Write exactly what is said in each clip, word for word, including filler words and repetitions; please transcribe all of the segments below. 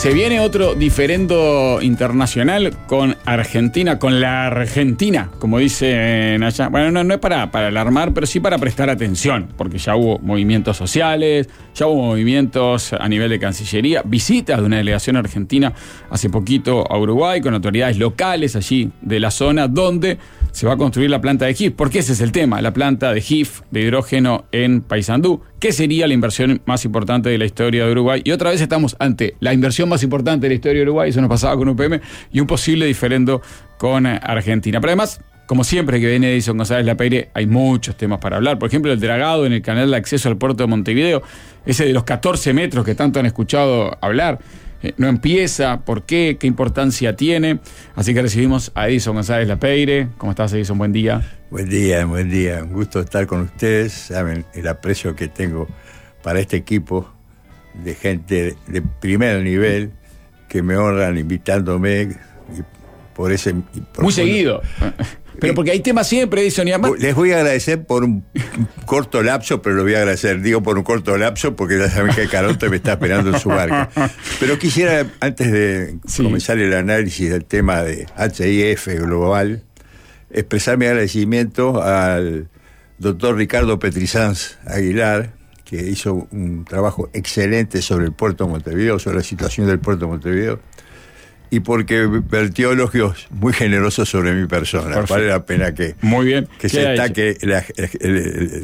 Se viene otro diferendo internacional con Argentina, con la Argentina, como dicen allá. Bueno, no, no es para, para alarmar, pero sí para prestar atención, porque ya hubo movimientos sociales, ya hubo movimientos a nivel de Cancillería, visitas de una delegación argentina hace poquito a Uruguay con autoridades locales allí de la zona donde se va a construir la planta de G I F, porque ese es el tema, la planta de G I F de hidrógeno en Paysandú, que sería la inversión más importante de la historia de Uruguay. Y otra vez estamos ante la inversión más importante de la historia de Uruguay, eso nos pasaba con U P M, y un posible diferendo con Argentina. Pero además, como siempre que viene Edison González Lapeyre, hay muchos temas para hablar. Por ejemplo, el dragado en el canal de acceso al puerto de Montevideo, ese de los catorce metros que tanto han escuchado hablar, eh, no empieza, ¿por qué? ¿Qué importancia tiene? Así que recibimos a Edison González Lapeyre. ¿Cómo estás, Edison? Buen día. Buen día, buen día. Un gusto estar con ustedes. Saben el aprecio que tengo para este equipo de gente de primer nivel que me honran invitándome y por ese... Y por Muy seguido. Pero porque hay temas siempre, Edison, y además... Les voy a agradecer por un corto lapso, pero lo voy a agradecer. Digo por un corto lapso porque ya saben que Caronte me está esperando en su barca. Pero quisiera, antes de sí. comenzar el análisis del tema de H I F global, expresar mi agradecimiento al doctor Ricardo Petrizans Aguilar, que hizo un trabajo excelente sobre el puerto de Montevideo, sobre la situación del puerto de Montevideo, y porque vertió elogios muy generosos sobre mi persona. Perfecto. Vale la pena que, muy bien. que se destaque la, la,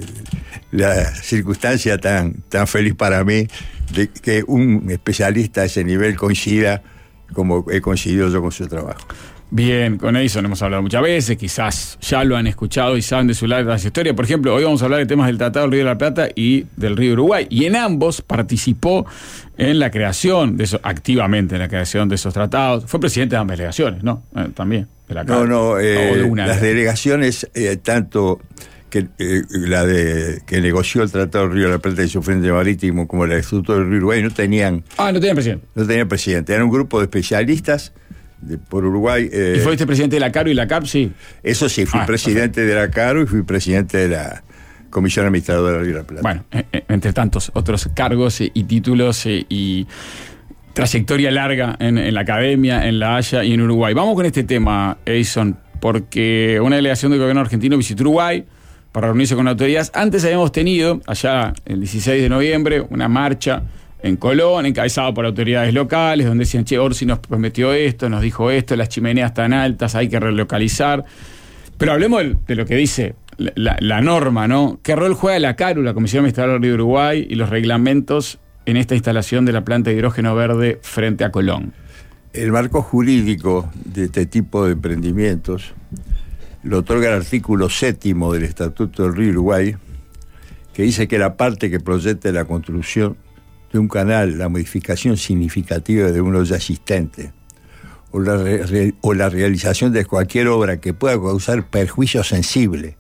la circunstancia tan, tan feliz para mí de que un especialista a ese nivel coincida como he coincidido yo con su trabajo. Bien, con Edison hemos hablado muchas veces, quizás ya lo han escuchado y saben de su larga historia. Por ejemplo, hoy vamos a hablar de temas del Tratado del Río de la Plata y del Río Uruguay. Y en ambos participó en la creación, de eso, activamente en la creación de esos tratados. Fue presidente de ambas delegaciones, ¿no? Eh, también. De la no, no, eh, de una las delegaciones, eh, tanto que eh, la de que negoció el Tratado del Río de la Plata y su Frente Marítimo como la del Instituto del Río Uruguay, no tenían... Ah, no tenían presidente. No tenían presidente. Era un grupo de especialistas De, por Uruguay. Eh, ¿Y fuiste presidente de la CARO y la CAP, sí? Eso sí, fui ah, presidente perfecto. de la CARO y fui presidente de la Comisión Administradora del Río de la Plata. Bueno, eh, entre tantos otros cargos eh, y títulos eh, y trayectoria larga en, en la academia, en La Haya y en Uruguay. Vamos con este tema, Edison, porque una delegación del gobierno argentino visitó Uruguay para reunirse con autoridades. Antes habíamos tenido, allá el dieciséis de noviembre, una marcha en Colón, encabezado por autoridades locales, donde decían, che, Orsi nos prometió esto, nos dijo esto, las chimeneas tan altas, hay que relocalizar. Pero hablemos de, de lo que dice la, la norma, ¿no? ¿Qué rol juega la CARU, la Comisión Administradora del Río Uruguay, y los reglamentos en esta instalación de la planta de hidrógeno verde frente a Colón? El marco jurídico de este tipo de emprendimientos lo otorga el artículo séptimo del Estatuto del Río Uruguay, que dice que la parte que proyecte la construcción de un canal, la modificación significativa de uno ya existente, o la, re, o la realización de cualquier obra que pueda causar perjuicio sensible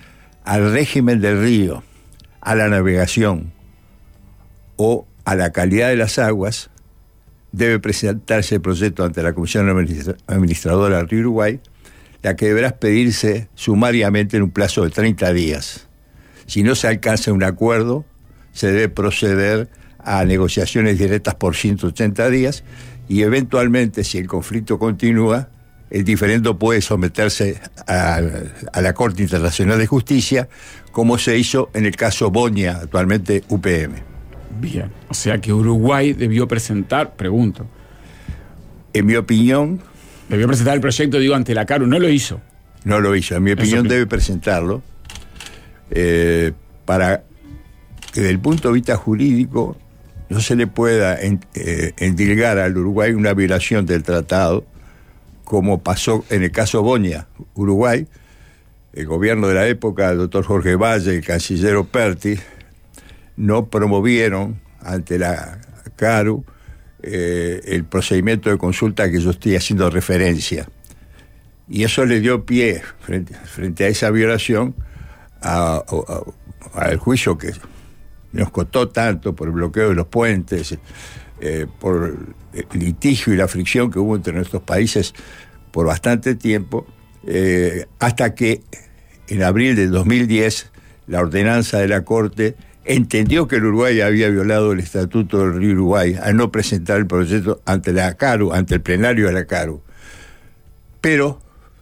al régimen del río, a la navegación o a la calidad de las aguas, debe presentarse el proyecto ante la Comisión Administradora del Río Uruguay, la que deberá expedirse sumariamente en un plazo de treinta días. Si no se alcanza un acuerdo, se debe proceder a negociaciones directas por ciento ochenta días y eventualmente, si el conflicto continúa, el diferendo puede someterse a, a la Corte Internacional de Justicia, como se hizo en el caso Boña, actualmente U P M. Bien, o sea que Uruguay debió presentar, pregunto. En mi opinión... Debió presentar el proyecto, digo, ante la CARU, no lo hizo. No lo hizo, en mi opinión Eso, debe presentarlo eh, para que desde el punto de vista jurídico no se le pueda en, eh, endilgar al Uruguay una violación del tratado, como pasó en el caso Boña. Uruguay, el gobierno de la época, el doctor Jorge Valle, el canciller Operti, no promovieron ante la CARU eh, el procedimiento de consulta que yo estoy haciendo referencia. Y eso le dio pie, frente, frente a esa violación, a, a, a, al juicio que nos costó tanto por el bloqueo de los puentes, eh, por el litigio y la fricción que hubo entre nuestros países por bastante tiempo, eh, hasta que en abril del dos mil diez la ordenanza de la Corte entendió que el Uruguay había violado el Estatuto del Río Uruguay al no presentar el proyecto ante la CARU, ante el plenario de la CARU. Pero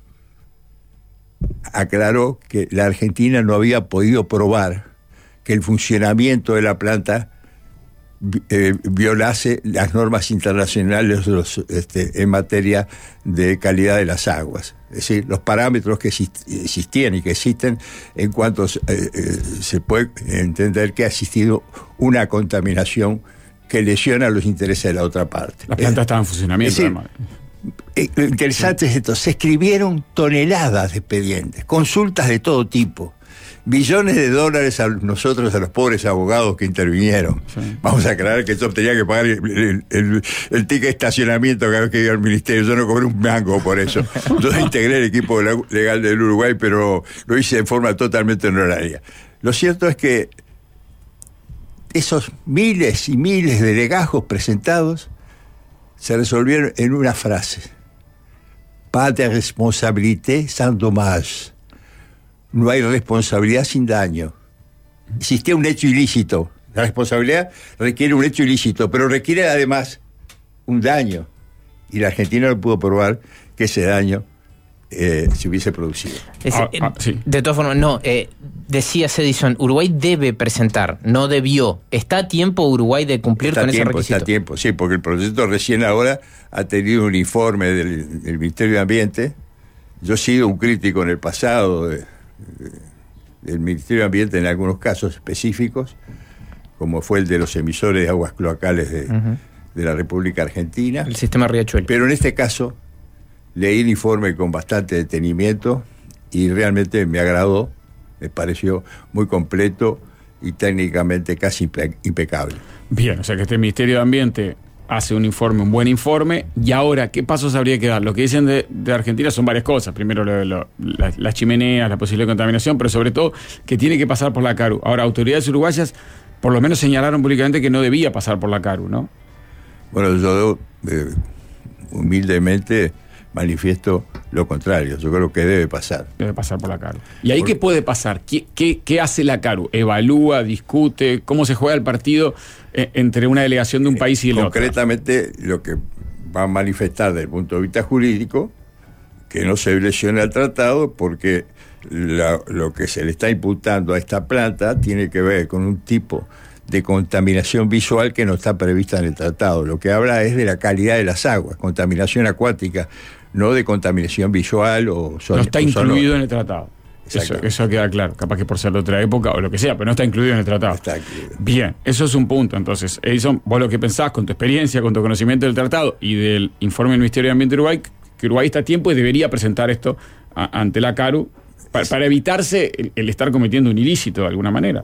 aclaró que la Argentina no había podido probar que el funcionamiento de la planta eh, violase las normas internacionales los, este, en materia de calidad de las aguas. Es decir, los parámetros que existían y que existen en cuanto eh, eh, se puede entender que ha existido una contaminación que lesiona los intereses de la otra parte. La planta eh, estaba en funcionamiento, es decir, además. Eh, lo interesante sí. es esto, se escribieron toneladas de expedientes, consultas de todo tipo, billones de dólares a nosotros, a los pobres abogados que intervinieron. Sí. Vamos a aclarar que yo tenía que pagar el, el, el, el ticket de estacionamiento cada vez que iba al ministerio. Yo no cobré un mango por eso. Yo integré el equipo legal del Uruguay, pero lo hice de forma totalmente honoraria. Lo cierto es que esos miles y miles de legajos presentados se resolvieron en una frase: pas de responsabilité sans dommage. No hay responsabilidad sin daño. Existía un hecho ilícito. La responsabilidad requiere un hecho ilícito, pero requiere además un daño. Y la Argentina no pudo probar que ese daño eh, se hubiese producido. Es, ah, ah, sí. De todas formas, no, eh, decía Edison, Uruguay debe presentar, no debió. ¿Está a tiempo Uruguay de cumplir está con tiempo, ese requisito? Está a tiempo, sí, porque el proyecto recién ahora ha tenido un informe del, del Ministerio de Ambiente. Yo he sido un crítico en el pasado de, de, del Ministerio de Ambiente en algunos casos específicos, como fue el de los emisores de aguas cloacales de, uh-huh. de la República Argentina. El sistema Riachuelo. Pero en este caso leí el informe con bastante detenimiento y realmente me agradó, me pareció muy completo y técnicamente casi impe- impecable. Bien, o sea que este Ministerio de Ambiente hace un informe, un buen informe, y ahora, ¿qué pasos habría que dar? Lo que dicen de, de Argentina son varias cosas. Primero, lo, lo, las, las chimeneas, la posible contaminación, pero sobre todo que tiene que pasar por la CARU. Ahora, autoridades uruguayas por lo menos señalaron públicamente que no debía pasar por la CARU, ¿no? Bueno, yo eh, humildemente manifiesto lo contrario. Yo creo que debe pasar. Debe pasar por la CARU. ¿Y ahí por... qué puede pasar? ¿Qué, qué, ¿Qué hace la CARU? ¿Evalúa, discute? ¿Cómo se juega el partido eh, entre una delegación de un país y el otro? Concretamente, lo que va a manifestar desde el punto de vista jurídico, que no se lesiona el tratado, porque la, lo que se le está imputando a esta planta tiene que ver con un tipo de contaminación visual que no está prevista en el tratado. Lo que habla es de la calidad de las aguas, contaminación acuática, no de contaminación visual o sonora. No está incluido en el tratado. Eso, eso queda claro. Capaz que por ser de otra época o lo que sea, pero no está incluido en el tratado. Está incluido. Bien, eso es un punto. Entonces, Edison, vos lo que pensás con tu experiencia, con tu conocimiento del tratado y del informe del Ministerio de Ambiente de Uruguay, que Uruguay está a tiempo y debería presentar esto a, ante la CARU para, para evitarse el, el estar cometiendo un ilícito de alguna manera.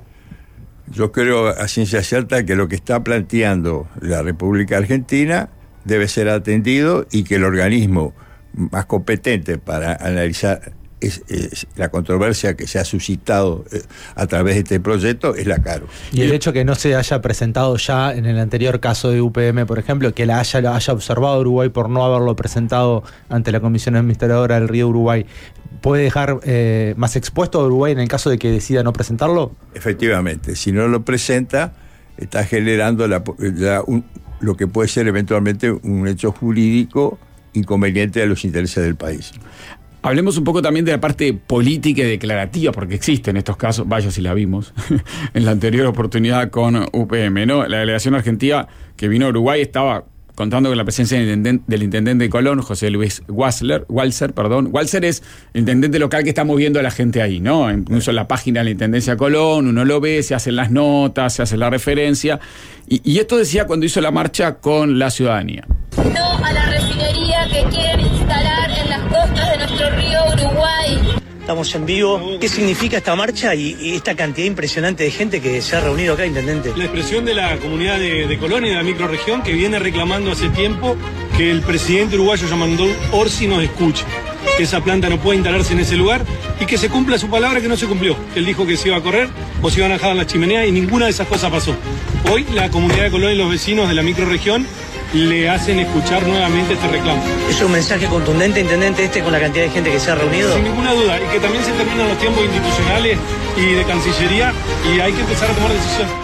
Yo creo a ciencia cierta que lo que está planteando la República Argentina debe ser atendido y que el organismo más competente para analizar es, es la controversia que se ha suscitado eh, a través de este proyecto es la CARU. Y el hecho que no se haya presentado ya en el anterior caso de U P M, por ejemplo, que la haya, lo haya observado Uruguay por no haberlo presentado ante la Comisión Administradora del Río Uruguay, ¿puede dejar eh, más expuesto a Uruguay en el caso de que decida no presentarlo? Efectivamente, si no lo presenta, está generando la, la, un, lo que puede ser eventualmente un hecho jurídico inconveniente a los intereses del país. Hablemos un poco también de la parte política y declarativa, porque existen estos casos, vaya si la vimos, en la anterior oportunidad con U P M, ¿no? La delegación argentina que vino a Uruguay estaba contando con la presencia del intendente, del intendente de Colón, José Luis Walser, Walser, perdón. Walser es el intendente local que está moviendo a la gente ahí, ¿no? Incluso en la página de la Intendencia de Colón, uno lo ve, se hacen las notas, se hace la referencia. Y, y esto decía cuando hizo la marcha con la ciudadanía. No a la refinería que quieren instalar en las costas de nuestro río Uruguay. Estamos en vivo. ¿Qué significa esta marcha y, y esta cantidad impresionante de gente que se ha reunido acá, intendente? La expresión de la comunidad de, de Colón y de la microrregión que viene reclamando hace tiempo que el presidente uruguayo Yamandú Orsi nos escuche, que esa planta no puede instalarse en ese lugar y que se cumpla su palabra que no se cumplió. Él dijo que se iba a correr o se iban a dejar las chimeneas y ninguna de esas cosas pasó. Hoy la comunidad de Colón y los vecinos de la microrregión le hacen escuchar nuevamente este reclamo. ¿Es un mensaje contundente, intendente, este con la cantidad de gente que se ha reunido? Sin ninguna duda, y que también se terminan los tiempos institucionales y de Cancillería y hay que empezar a tomar decisiones.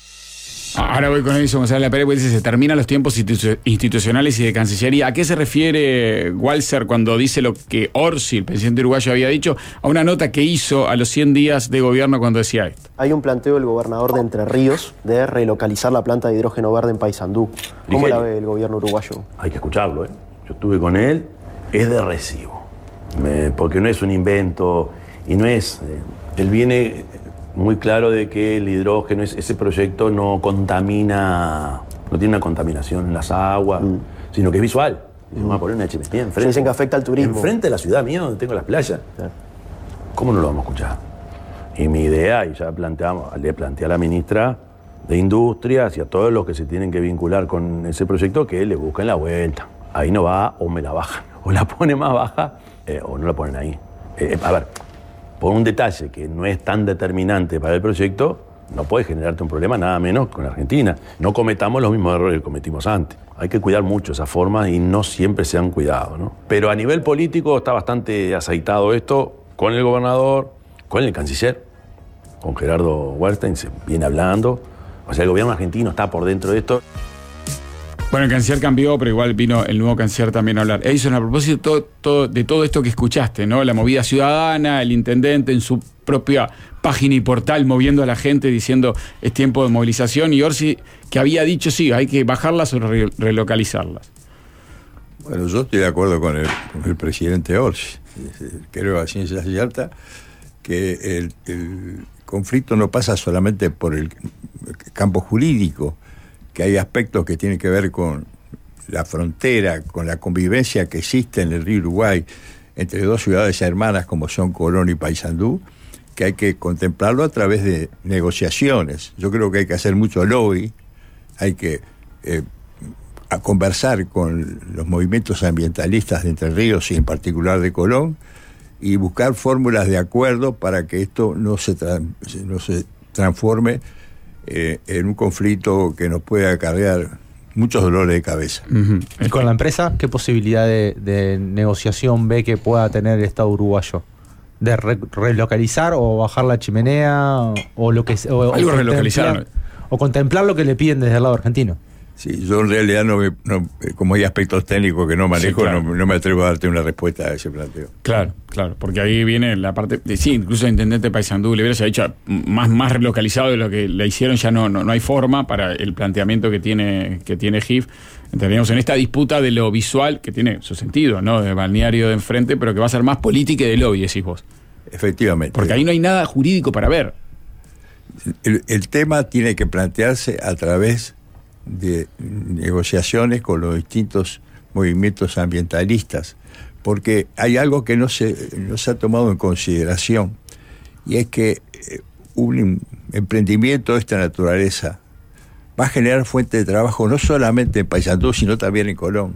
Ahora voy con Edison González Pérez, porque dice, se terminan los tiempos institu- institucionales y de Cancillería. ¿A qué se refiere Walser cuando dice lo que Orsi, el presidente uruguayo, había dicho? A una nota que hizo a los cien días de gobierno cuando decía esto. Hay un planteo del gobernador de Entre Ríos de relocalizar la planta de hidrógeno verde en Paysandú. ¿Cómo Dije, la ve el gobierno uruguayo? Hay que escucharlo, ¿eh? Yo estuve con él, es de recibo. Me, porque no es un invento y no es... Eh, él viene... muy claro de que el hidrógeno, ese proyecto no contamina, no tiene una contaminación en las aguas, mm. sino que es visual. Mm. Vamos a poner una chimenea enfrente. Se dicen que afecta al turismo. Enfrente de la ciudad mía, donde tengo las playas. Sí. ¿Cómo no lo vamos a escuchar? Y mi idea, y ya planteamos, le planteé a la ministra de Industrias y a todos los que se tienen que vincular con ese proyecto, que le busquen la vuelta. Ahí no va, o me la bajan. O la pone más baja, eh, o no la ponen ahí. Eh, a ver... por un detalle que no es tan determinante para el proyecto, no puede generarte un problema nada menos con Argentina. No cometamos los mismos errores que cometimos antes. Hay que cuidar mucho esas formas y no siempre se han cuidado, ¿no? Pero a nivel político está bastante aceitado esto con el gobernador, con el canciller, con Gerardo Weinstein, se viene hablando. O sea, el gobierno argentino está por dentro de esto. Bueno, el canciller cambió, pero igual vino el nuevo canciller también a hablar. Edison, a propósito de todo, todo, de todo esto que escuchaste, ¿no? La movida ciudadana, el intendente en su propia página y portal moviendo a la gente diciendo es tiempo de movilización, y Orsi que había dicho sí, hay que bajarlas o re- relocalizarlas. Bueno, yo estoy de acuerdo con el, con el presidente Orsi. Creo a ciencia cierta que el, el conflicto no pasa solamente por el campo jurídico, que hay aspectos que tienen que ver con la frontera, con la convivencia que existe en el río Uruguay entre dos ciudades hermanas como son Colón y Paysandú, que hay que contemplarlo a través de negociaciones. Yo creo que hay que hacer mucho lobby, hay que eh, a conversar con los movimientos ambientalistas de Entre Ríos y en particular de Colón, y buscar fórmulas de acuerdo para que esto no se, tra- no se transforme Eh, en un conflicto que nos puede acarrear muchos dolores de cabeza. Uh-huh. ¿Y con la empresa qué posibilidad de, de negociación ve que pueda tener el Estado uruguayo? ¿De re- relocalizar o bajar la chimenea o lo que o, algo o relocalizar o contemplar lo que le piden desde el lado argentino? Sí, yo en realidad no, me, no como hay aspectos técnicos que no manejo, sí, claro. no, no me atrevo a darte una respuesta a ese planteo. Claro, claro, porque ahí viene la parte de, sí, incluso el intendente de Paysandú Olivera se ha dicho más, más relocalizado de lo que le hicieron, ya no, no, no hay forma para el planteamiento que tiene, que tiene G I F. Entendemos en esta disputa de lo visual, que tiene su sentido, ¿no? De balneario de enfrente, pero que va a ser más política y de lobby, decís vos. Efectivamente. Porque ahí no hay nada jurídico para ver. El, el tema tiene que plantearse a través de negociaciones con los distintos movimientos ambientalistas, porque hay algo que no se, no se ha tomado en consideración, y es que un emprendimiento de esta naturaleza va a generar fuente de trabajo no solamente en Paysandú, sino también en Colón.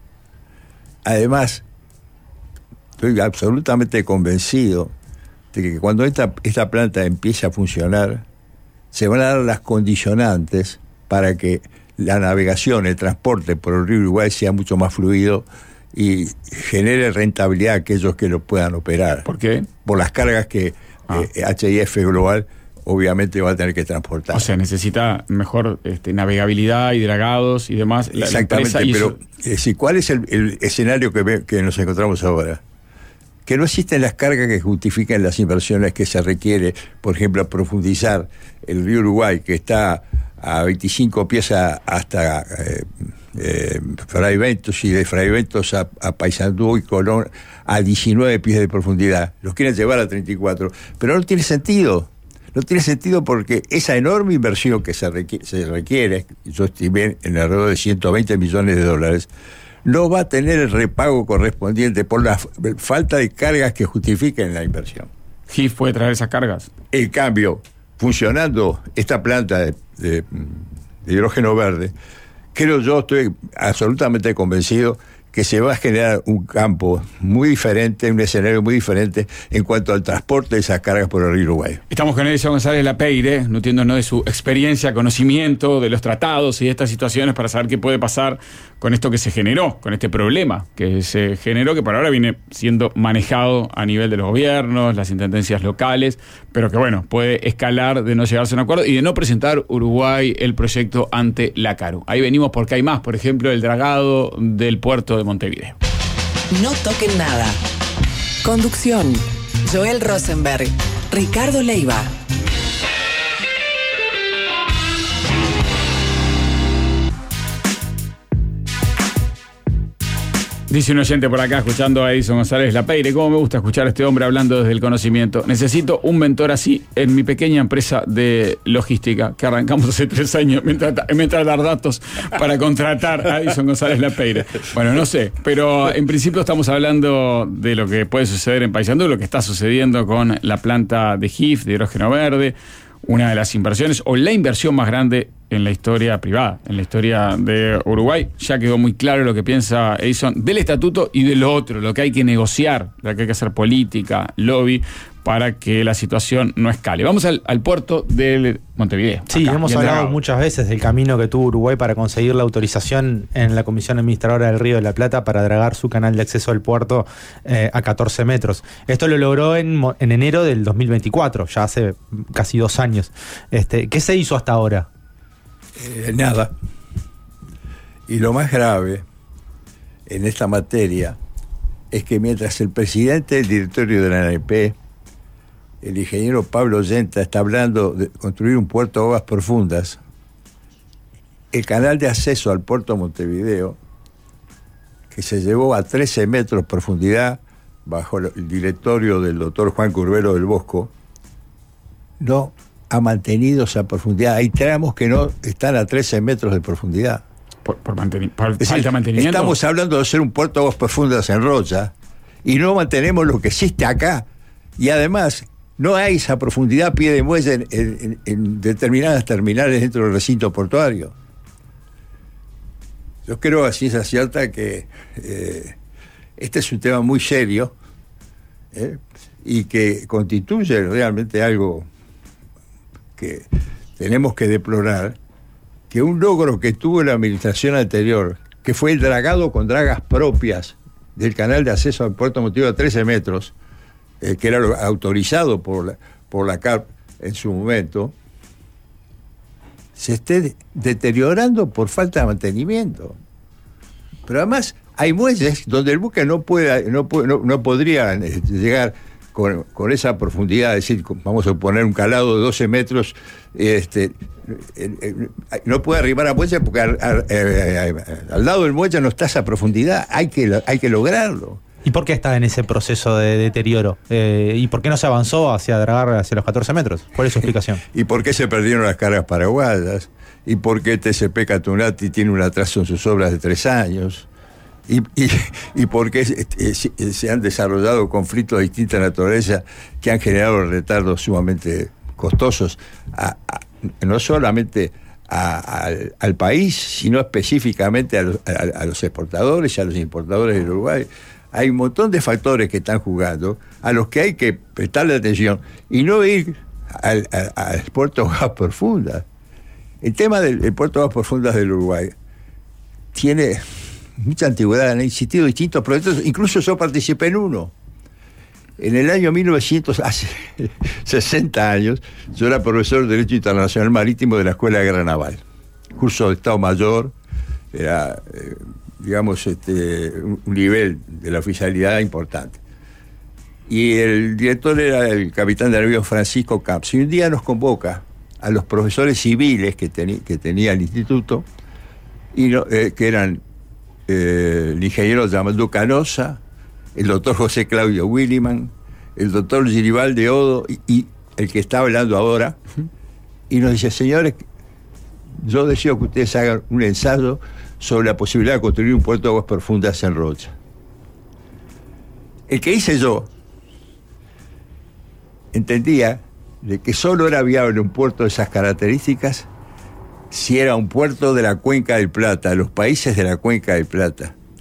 Además, estoy absolutamente convencido de que cuando esta, esta planta empiece a funcionar, se van a dar las condicionantes para que la navegación, el transporte por el río Uruguay sea mucho más fluido y genere rentabilidad a aquellos que lo puedan operar. ¿Por qué? Por las cargas que ah. eh, H I F Global obviamente va a tener que transportar. O sea, necesita mejor este, navegabilidad y dragados y demás. La, Exactamente, la pero es decir, ¿cuál es el, el escenario que, ve, que nos encontramos ahora? Que no existen las cargas que justifiquen las inversiones que se requiere, por ejemplo, profundizar el río Uruguay, que está a veinticinco pies a, hasta eh, eh, Fray Ventos, y de Fray Ventos a, a Paysandú y Colón a diecinueve pies de profundidad. Los quieren llevar a treinta y cuatro, pero no tiene sentido. No tiene sentido porque esa enorme inversión que se requiere, se requiere, yo estimé en alrededor de ciento veinte millones de dólares, no va a tener el repago correspondiente por la falta de cargas que justifiquen la inversión. ¿G I F puede traer esas cargas? En cambio, funcionando esta planta de, de, de hidrógeno verde, creo yo, estoy absolutamente convencido que se va a generar un campo muy diferente, un escenario muy diferente en cuanto al transporte de esas cargas por el río Uruguay. Estamos con Edison González Lapeire, nutriéndonos de su experiencia, conocimiento de los tratados y de estas situaciones para saber qué puede pasar con esto que se generó, con este problema que se generó, que por ahora viene siendo manejado a nivel de los gobiernos, las intendencias locales, pero que bueno, puede escalar de no llegarse a un acuerdo y de no presentar Uruguay el proyecto ante la CARU. Ahí venimos porque hay más, por ejemplo, el dragado del puerto de Montevideo. No toquen nada. Conducción: Joel Rosenberg, Ricardo Leiva. Dice un oyente por acá, escuchando a Edison González Lapeire, cómo me gusta escuchar a este hombre hablando desde el conocimiento. Necesito un mentor así en mi pequeña empresa de logística, que arrancamos hace tres años, mientras, mientras dar datos para contratar a Edison González Lapeire. Bueno, no sé, pero en principio estamos hablando de lo que puede suceder en Paysandú, lo que está sucediendo con la planta de G I F, de hidrógeno verde, una de las inversiones, o la inversión más grande en la historia privada, en la historia de Uruguay. Ya quedó muy claro lo que piensa Edison del estatuto y de lo otro, lo que hay que negociar, lo que hay que hacer política, lobby, para que la situación no escale. Vamos al, al puerto de Montevideo. Sí, acá, hemos hablado dragado. muchas veces del camino que tuvo Uruguay para conseguir la autorización en la Comisión Administradora del Río de la Plata para dragar su canal de acceso al puerto eh, a catorce metros. Esto lo logró en, en enero del dos mil veinticuatro, ya hace casi dos años. Este, ¿Qué se hizo hasta ahora? Eh, nada. Y lo más grave en esta materia es que mientras el presidente del directorio de la A N P, el ingeniero Pablo Yenta, está hablando de construir un puerto de aguas profundas, el canal de acceso al puerto de Montevideo, que se llevó a trece metros de profundidad bajo el directorio del doctor Juan Curbelo del Bosco, no ha mantenido esa profundidad. Hay tramos que no están a trece metros de profundidad. Por, por, manteni- por es decir, mantenimiento. Estamos hablando de hacer un puerto de aguas profundas en Rocha y no mantenemos lo que existe acá. Y además, no hay esa profundidad a pie de muelle en, en, en determinadas terminales dentro del recinto portuario. Yo creo, a ciencia cierta, que eh, este es un tema muy serio eh, y que constituye realmente algo que tenemos que deplorar, que un logro que tuvo la administración anterior, que fue el dragado con dragas propias del canal de acceso al puerto Montevideo a trece metros, eh, que era lo autorizado por la, por la C A R P en su momento, se esté de- deteriorando por falta de mantenimiento. Pero además hay muelles donde el buque no puede, no, puede, no, no podría eh, llegar con, con esa profundidad, es decir, vamos a poner un calado de doce metros, este, eh, eh, no puede arribar a muelle porque al, al, eh, eh, al lado del muelle no está esa profundidad, hay que, hay que lograrlo. ¿Y por qué está en ese proceso de deterioro? Eh, ¿Y por qué no se avanzó hacia dragar hacia los catorce metros? ¿Cuál es su explicación? ¿Y por qué se perdieron las cargas paraguayas? ¿Y por qué T C P Catunati tiene un atraso en sus obras de tres años? ¿Y, y, y por qué se, se han desarrollado conflictos de distinta naturaleza que han generado retardos sumamente costosos, a, a, no solamente a, a, al, al país, sino específicamente a los, a, a los exportadores y a los importadores del Uruguay? Hay un montón de factores que están jugando, a los que hay que prestarle atención y no ir al, al, al puerto de aguas profundas. El tema del el puerto de aguas profundas del Uruguay tiene mucha antigüedad, han existido distintos proyectos, incluso yo participé en uno. En el año mil novecientos, hace sesenta años, yo era profesor de Derecho Internacional Marítimo de la Escuela de Guerra Naval. Curso de Estado Mayor, era, eh, digamos, este, un nivel de la oficialidad importante. Y el director era el capitán de navío Francisco Camps. Y un día nos convoca a los profesores civiles que, teni- que tenía el instituto, y no, eh, que eran eh, el ingeniero Yamaldu Canosa, el doctor José Claudio Williman, el doctor Giribaldi Odo y, y el que está hablando ahora, y nos dice: señores, yo deseo que ustedes hagan un ensayo sobre la posibilidad de construir un puerto de aguas profundas en Rocha. El que hice yo entendía de que solo era viable un puerto de esas características si era un puerto de la Cuenca del Plata, de los países de la Cuenca del Plata.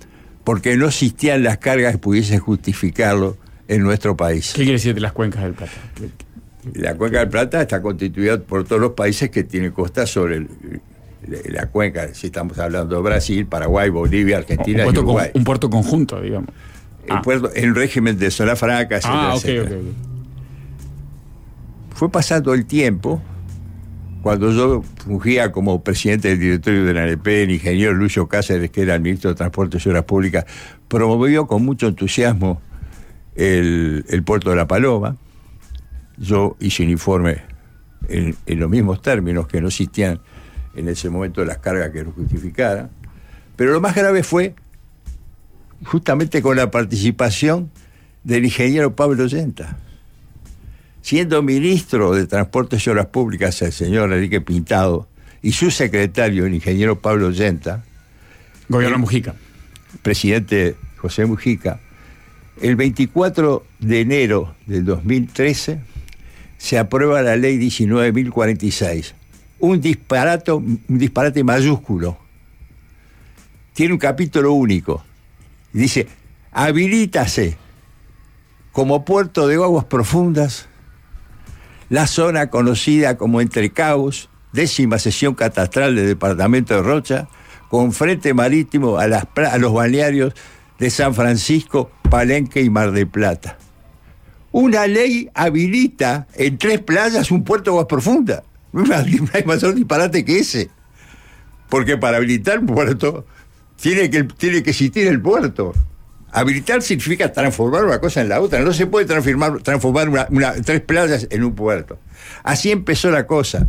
porque no existían las cargas que pudiesen justificarlo en nuestro país. ¿Qué quiere decir de las cuencas del Plata? La cuenca del Plata está constituida por todos los países que tienen costas sobre el, la cuenca, si estamos hablando de Brasil, Paraguay, Bolivia, Argentina un y Uruguay. Con, un puerto conjunto, digamos. El ah. puerto, en régimen de zona franca, etcétera, ah, okay, etcétera. Okay, okay. Fue pasando el tiempo, cuando yo fungía como presidente del directorio de la A N P, el ingeniero Lucio Cáceres, que era el ministro de Transporte y Obras Públicas, promovió con mucho entusiasmo el, el puerto de La Paloma. Yo hice un informe en, en los mismos términos, que no existían en ese momento las cargas que lo justificaran. Pero lo más grave fue justamente con la participación del ingeniero Pablo Yenta. Siendo ministro de Transportes y Obras Públicas el señor Enrique Pintado y su secretario, el ingeniero Pablo Yenta, Gobierno Mujica, presidente José Mujica, el veinticuatro de enero del dos mil trece se aprueba la ley diecinueve mil cuarenta y seis, un disparate, un disparate mayúsculo. Tiene un capítulo único. Dice, habilítase como puerto de aguas profundas la zona conocida como Entre Cabos, décima sección catastral del departamento de Rocha, con frente marítimo a, las, a los balnearios de San Francisco, Palenque y Mar del Plata. Una ley habilita en tres playas un puerto de aguas profundas. No hay mayor disparate que ese. Porque para habilitar un puerto tiene que, tiene que existir el puerto. Habilitar significa transformar una cosa en la otra. No se puede transformar, transformar una, una, tres playas en un puerto. Así empezó la cosa.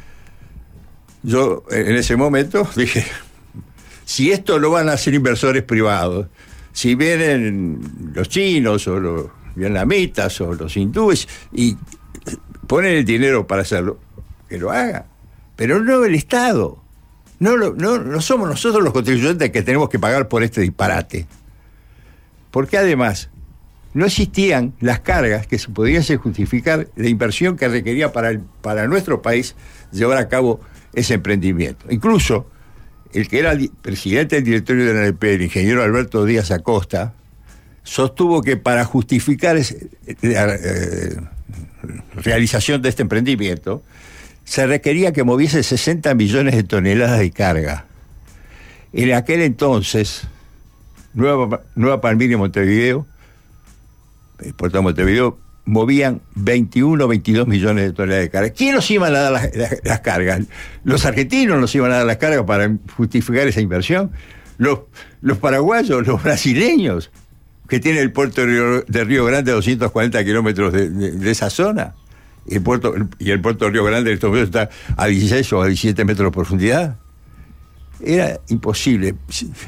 Yo en ese momento dije, si esto lo van a hacer inversores privados, si vienen los chinos o los vietnamitas o los hindúes y ponen el dinero para hacerlo, que lo haga. Pero no el Estado. No, no, no somos nosotros los contribuyentes que tenemos que pagar por este disparate. Porque además no existían las cargas que se pudiesen justificar la inversión que requería para, el, para nuestro país llevar a cabo ese emprendimiento. Incluso el que era el presidente del directorio de la A N P, el ingeniero Alberto Díaz Acosta, sostuvo que para justificar ese, la eh, realización de este emprendimiento se requería que moviese sesenta millones de toneladas de carga. En aquel entonces, Nueva, Nueva Palmira y Montevideo, el puerto de Montevideo, movían veintiuno o veintidós millones de toneladas de carga. ¿Quién nos iban a dar las, las, las cargas? ¿Los argentinos nos iban a dar las cargas para justificar esa inversión? ¿Los, los paraguayos, los brasileños, que tienen el puerto de Río, de Río Grande a doscientos cuarenta kilómetros de, de, de esa zona? Y el, puerto, y el puerto de Río Grande en estos momentos está a dieciséis o a diecisiete metros de profundidad. Era imposible.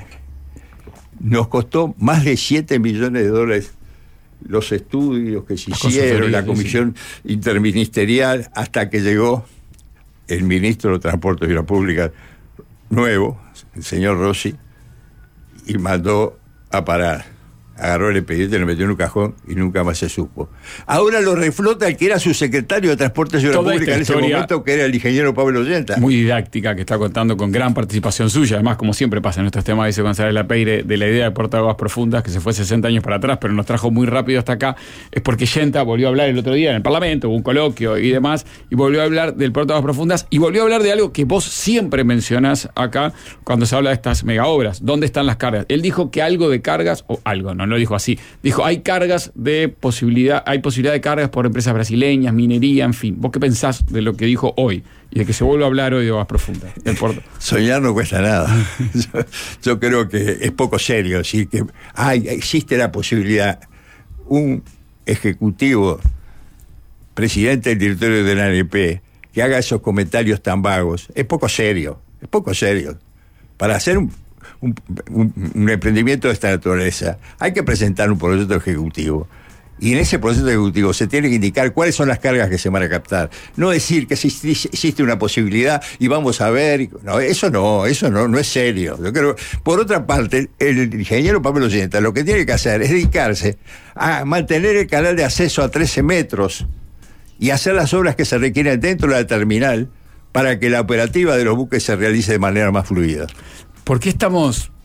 Nos costó más de siete millones de dólares los estudios que se hicieron, la comisión sí. interministerial, hasta que llegó el ministro de Transporte y Obras Públicas nuevo, el señor Rossi, y mandó a parar. Agarró el expediente, lo metió en un cajón y nunca más se supo. Ahora lo reflota el que era su secretario de Transporte y Obras Públicas en ese momento, que era el ingeniero Pablo Yenta. Muy didáctica, que está contando con gran participación suya. Además, como siempre pasa en estos temas, dice González Lapeire, de la idea de puerto de aguas profundas, que se fue sesenta años para atrás, pero nos trajo muy rápido hasta acá, es porque Yenta volvió a hablar el otro día en el Parlamento, hubo un coloquio y demás, y volvió a hablar del puerto de aguas profundas, y volvió a hablar de algo que vos siempre mencionás acá cuando se habla de estas megaobras. ¿Dónde están las cargas? Él dijo que algo de cargas, o algo, no, no lo dijo así, dijo, hay cargas de posibilidad, hay posibilidad de cargas por empresas brasileñas, minería, en fin. ¿Vos qué pensás de lo que dijo hoy y de que se vuelva a hablar hoy de aguas profundas del puerto? Soñar no cuesta nada. yo, yo creo que es poco serio decir que hay, existe la posibilidad, un ejecutivo, presidente del directorio de la A N P, que haga esos comentarios tan vagos. Es poco serio, es poco serio. Para hacer un Un, un, un emprendimiento de esta naturaleza, hay que presentar un proyecto ejecutivo. Y en ese proyecto ejecutivo se tiene que indicar cuáles son las cargas que se van a captar. No decir que existe una posibilidad y vamos a ver. No, eso no, eso no, no es serio. Yo creo. Por otra parte, el, el ingeniero Pablo Yenta lo que tiene que hacer es dedicarse a mantener el canal de acceso a trece metros y hacer las obras que se requieren dentro de la terminal para que la operativa de los buques se realice de manera más fluida. ¿Por qué estamos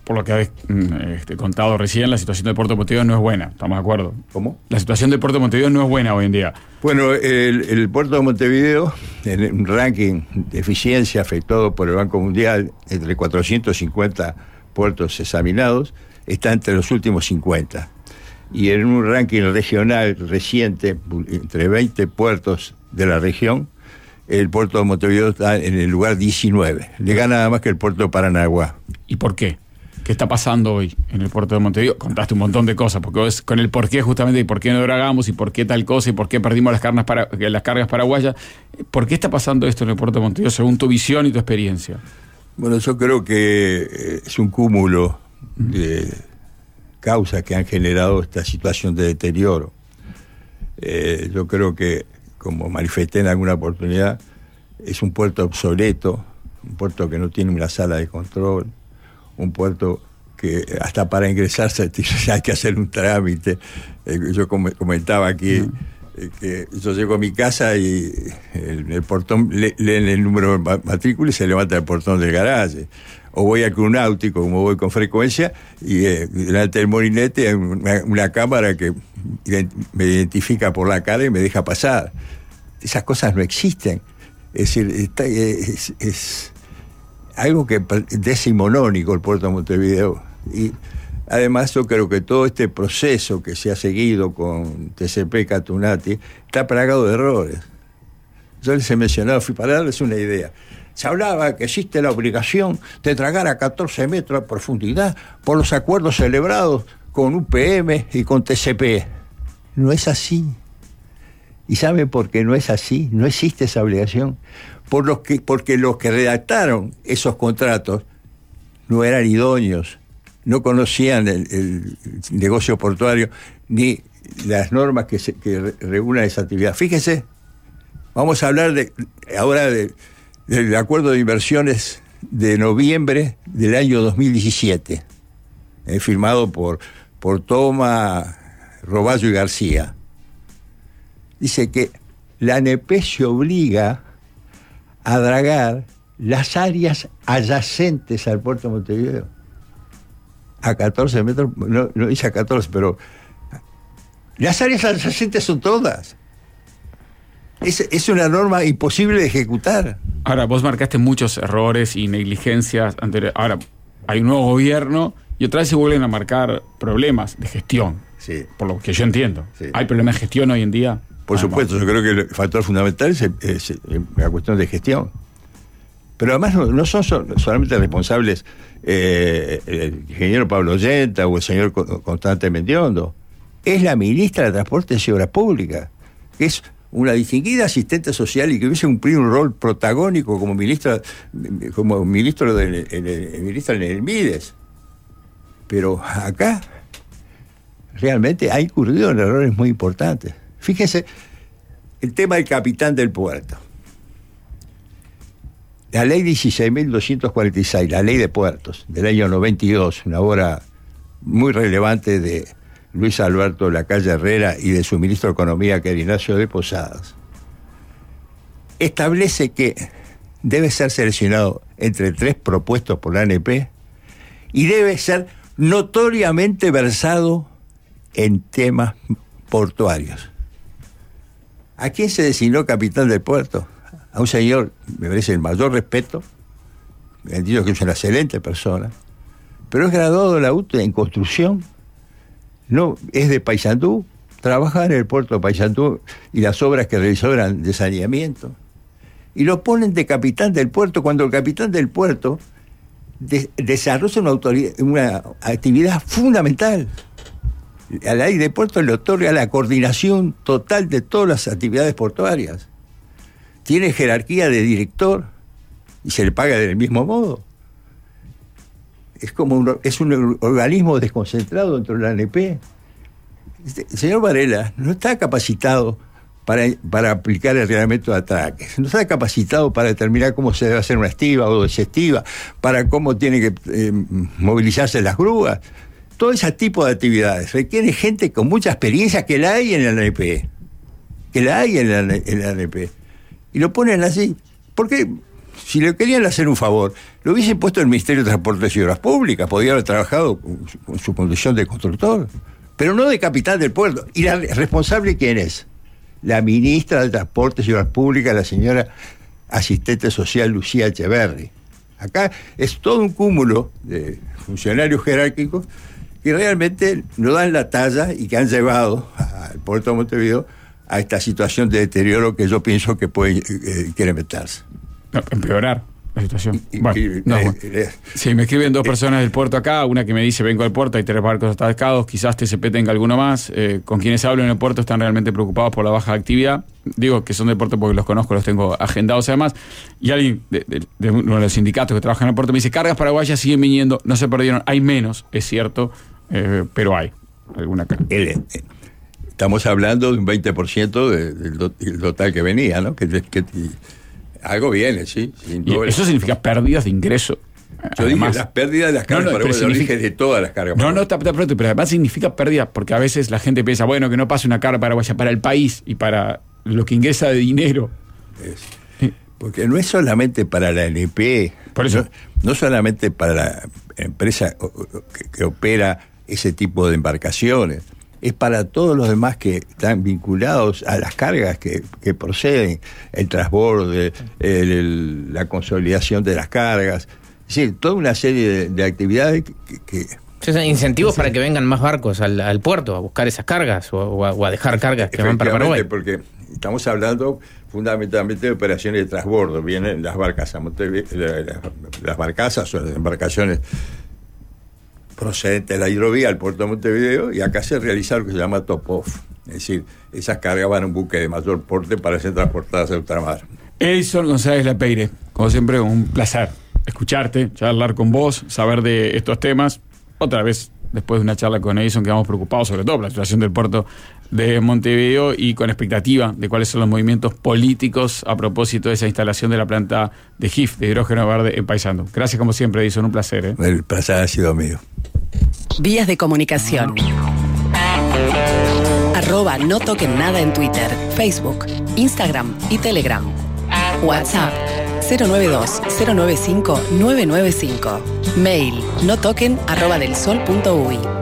por lo que habéis este, contado recién, la situación del puerto de Montevideo no es buena, ¿estamos de acuerdo? ¿Cómo? La situación del puerto de Montevideo no es buena hoy en día. Bueno, el, el puerto de Montevideo, en un ranking de eficiencia efectuado por el Banco Mundial, entre cuatrocientos cincuenta puertos examinados, está entre los últimos cincuenta. Y en un ranking regional reciente, entre veinte puertos de la región, el puerto de Montevideo está en el lugar diecinueve. Le gana nada más que el puerto de Paranaguá. ¿Y por qué? ¿Qué está pasando hoy en el puerto de Montevideo? Contaste un montón de cosas, porque vos, con el por qué justamente, y por qué no dragamos, y por qué tal cosa, y por qué perdimos las, cargas para, las cargas paraguayas. ¿Por qué está pasando esto en el puerto de Montevideo, según tu visión y tu experiencia? Bueno, yo creo que es un cúmulo de causas que han generado esta situación de deterioro. Eh, yo creo que, como manifesté en alguna oportunidad, es un puerto obsoleto, un puerto que no tiene una sala de control, un puerto que hasta para ingresarse hay que hacer un trámite. Eh, yo com- comentaba aquí uh-huh. eh, que yo llego a mi casa y en el portón le- leen el número de matrícula y se levanta el portón del garaje. O voy al club náutico, como voy con frecuencia, y eh, delante del molinete hay una, una cámara que me identifica por la cara y me deja pasar. Esas cosas no existen. Es decir, está, es, es algo que es decimonónico el puerto de Montevideo. Y además yo creo que todo este proceso que se ha seguido con T C P Catunati está plagado de errores. Yo les he mencionado, fui para darles una idea. Se hablaba que existe la obligación de tragar a catorce metros de profundidad por los acuerdos celebrados con U P M y con T C P. No es así. ¿Y saben por qué no es así? No existe esa obligación. Por los que, porque los que redactaron esos contratos no eran idóneos, no conocían el, el negocio portuario ni las normas que, se, que regulan esa actividad. Fíjense, vamos a hablar de ahora de, del acuerdo de inversiones de noviembre del año dos mil diecisiete, eh, firmado por, por Toma, Roballo y García. Dice que la ANEP se obliga a dragar las áreas adyacentes al puerto de Montevideo. A catorce metros, no, no dice a catorce, pero las áreas adyacentes son todas. Es, es una norma imposible de ejecutar. Ahora, vos marcaste muchos errores y negligencias anteriores. Ahora, hay un nuevo gobierno y otra vez se vuelven a marcar problemas de gestión. Sí. Por lo que yo entiendo. Sí. ¿Hay problemas de gestión hoy en día? Por además, supuesto, yo creo que el factor fundamental es, es, es la cuestión de gestión. Pero además no, no son solamente responsables eh, el ingeniero Pablo Yenta o el señor Constante Mendiondo. Es la ministra de Transportes y Obras Públicas, que es una distinguida asistente social y que hubiese cumplido un rol protagónico como ministra, como ministro de, en el, ministra en el Mides. Pero acá realmente ha incurrido en errores muy importantes. Fíjese, el tema del capitán del puerto. La ley dieciséis mil doscientos cuarenta y seis, la ley de puertos, del año noventa y dos, una obra muy relevante de Luis Alberto Lacalle Herrera y de su ministro de Economía, que era Ignacio de Posadas, establece que debe ser seleccionado entre tres propuestos por la ANEP y debe ser notoriamente versado en temas portuarios. ¿A quién se designó capitán del puerto? A un señor, me merece el mayor respeto, me han dicho que es una excelente persona, pero es graduado de la U T E en construcción, no es de Paysandú, trabaja en el puerto de Paysandú y las obras que realizó eran de saneamiento. Y lo ponen de capitán del puerto cuando el capitán del puerto de, desarrolla una, autoridad, una actividad fundamental. A la ley de puertos le otorga la coordinación total de todas las actividades portuarias. Tiene jerarquía de director y se le paga del mismo modo. Es como un, es un organismo desconcentrado dentro de la ANEP. El señor Varela no está capacitado para, para aplicar el reglamento de atraques, no está capacitado para determinar cómo se debe hacer una estiva o desestiva, para cómo tiene que eh, movilizarse las grúas. Todo ese tipo de actividades requiere gente con mucha experiencia, que la hay en la ANEP, que la hay en la, en la ANEP. Y lo ponen así. ¿Por qué? si le querían hacer un favor, lo hubiesen puesto en el Ministerio de Transportes y Obras Públicas, podría haber trabajado con su, con su condición de constructor, pero no de capitán del puerto. ¿Y la responsable quién es? La ministra de Transportes y Obras Públicas, la señora asistente social Lucía Echeverri. Acá es todo un cúmulo de funcionarios jerárquicos que realmente no dan la talla y que han llevado al puerto de Montevideo a esta situación de deterioro que yo pienso que puede eh, incrementarse. No, empeorar la situación. Y, bueno, y, no, eh, bueno. eh, Sí, me escriben dos personas del puerto acá, una que me dice vengo al puerto, hay tres barcos atascados, quizás T C P tenga alguno más. Eh, con quienes hablo en el puerto están realmente preocupados por la baja actividad. Digo que son del puerto porque los conozco, los tengo agendados además. Y alguien de, de, de uno de los sindicatos que trabaja en el puerto me dice, cargas paraguayas siguen viniendo, no se perdieron, hay menos, es cierto, eh, pero hay alguna carga. el, eh, estamos hablando de un veinte por ciento de, del, do, del total que venía, ¿no? Que, que, que algo viene, sí. Sin Y eso significa pérdidas de ingreso. Yo además, dije las pérdidas de las cargas, no, no, pero pero bueno, significa, dije de todas las cargas. No, no, está, está pronto, pero además significa pérdida, porque a veces la gente piensa, bueno, que no pase una carga paraguaya para el país y para lo que ingresa de dinero. Es, porque no es solamente para la N P, por eso. No, no solamente para la empresa que, que opera ese tipo de embarcaciones, es para todos los demás que están vinculados a las cargas que, que proceden, el transborde, el, el, la consolidación de las cargas, es decir, toda una serie de, de actividades que... que O sea, incentivos sí. para que vengan más barcos al, al puerto a buscar esas cargas o, o, a, o a dejar cargas que van para Paraguay. Porque estamos hablando fundamentalmente de operaciones de transbordo. Vienen las barcas a Montevideo, las, las barcazas o las embarcaciones procedentes de la hidrovía al puerto de Montevideo, y acá se realiza lo que se llama top-off. Es decir, esas cargas van a un buque de mayor porte para ser transportadas a ultramar. Edison González Lapeire, como siempre, un placer escucharte, charlar con vos, saber de estos temas. Otra vez, después de una charla con Edison, quedamos preocupados sobre todo por la situación del puerto de Montevideo y con expectativa de cuáles son los movimientos políticos a propósito de esa instalación de la planta de G I F, de hidrógeno verde, en Paysandú. Gracias como siempre, Edison, un placer. ¿eh? El placer ha sido mío. Vías de comunicación. Arroba no toquen nada en Twitter, Facebook, Instagram y Telegram. WhatsApp cero nueve dos cero nueve cinco nueve nueve cinco. Mail no toquen arroba del sol punto uy.